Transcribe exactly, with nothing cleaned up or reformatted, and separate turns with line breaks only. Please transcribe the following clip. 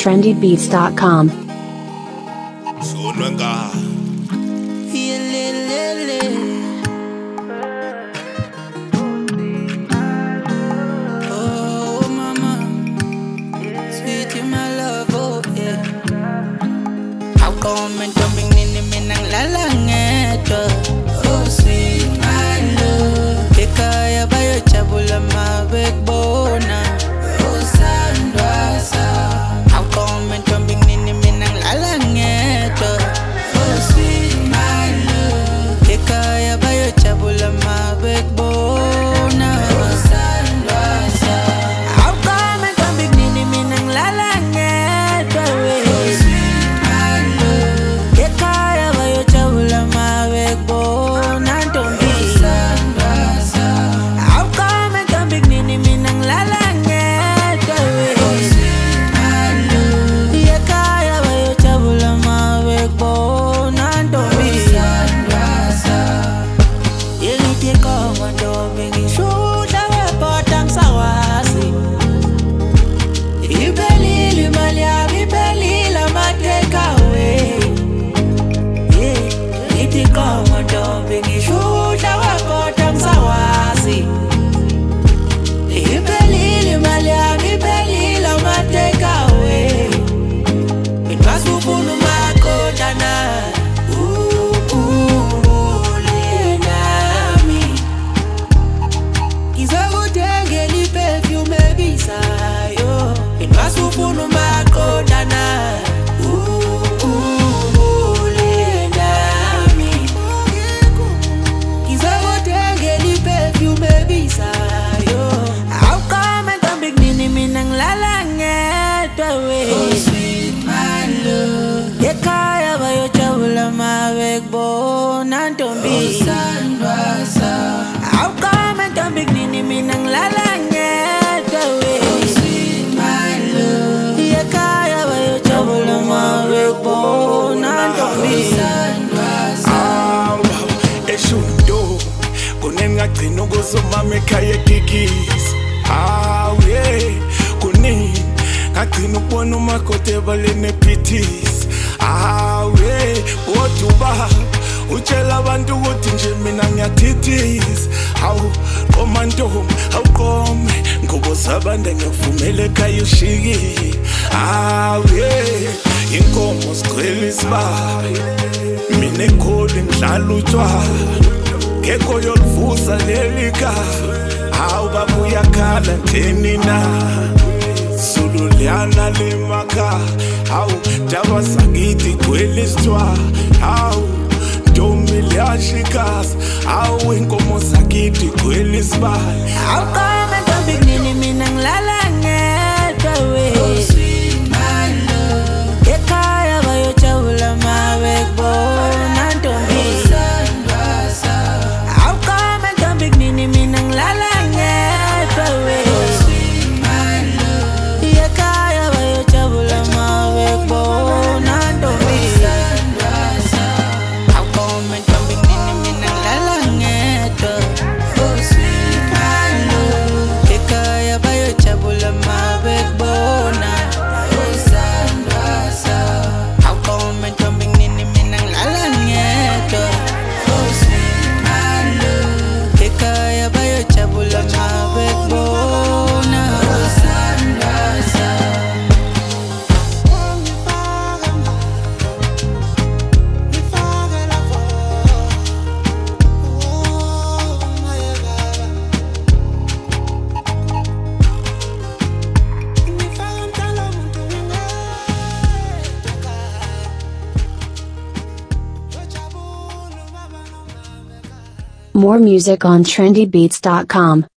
trendy beats dot com.
Oh mama, sweet you my love, oh yeah. How come and jumping in the minang lalangeto? Oh sweet my love, kaya bayo chabula my backbone. Oh sandwasa, how come and jumping in the minang lalangeto? Oh sweet my love, kaya bayo chabula my backbone.
Mami kaya kikis, ah yeah, kuni, akinu ponu makote balene pitis, ah yeah, wotuba, uchela bantu wote nje mina nyatitis, how komando, how come, ngobo sabanda ngefumele kayo shigi, ah yeah, inkomo skwelis ba, mine koli mdlalu twa. Keko yolvusa lelika Au babu ya kala tenina Sululiana limaka Au java sagiti kwelistwa Au domilia shikas Au inkomo sagiti kwelisba
Au kame tombik nini minang lalange we. Oh sweet my love Kekaya bayo chawula mawekbo Nantombi
More music on trendy beats dot com.